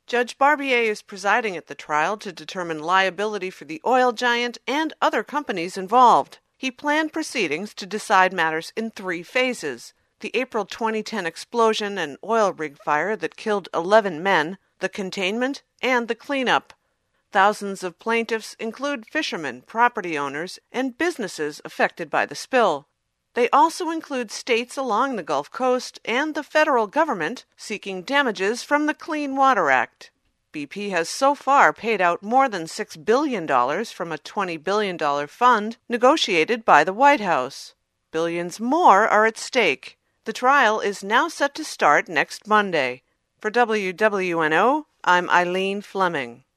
Judge Barbier is presiding at the trial to determine liability for the oil giant and other companies involved. He planned proceedings to decide matters in 3 phases: the April 2010 explosion and oil rig fire that killed 11 men, the containment, and the cleanup. Thousands of plaintiffs include fishermen, property owners, and businesses affected by the spill. They also include states along the Gulf Coast and the federal government seeking damages from the Clean Water Act. BP has so far paid out more than $6 billion from a $20 billion fund negotiated by the White House. Billions more are at stake. The trial is now set to start next Monday. For WWNO, I'm Eileen Fleming.